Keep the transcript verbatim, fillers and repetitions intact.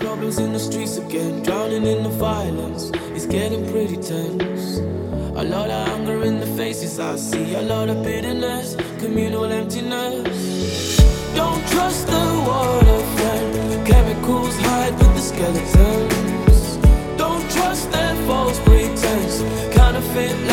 problems in the streets again, drowning in the violence. It's getting pretty tense. A lot of anger in the faces I see, a lot of bitterness, communal emptiness. Don't trust the water, friend. Chemicals hide with the skeletons. Don't trust their false pretense. Counterfeit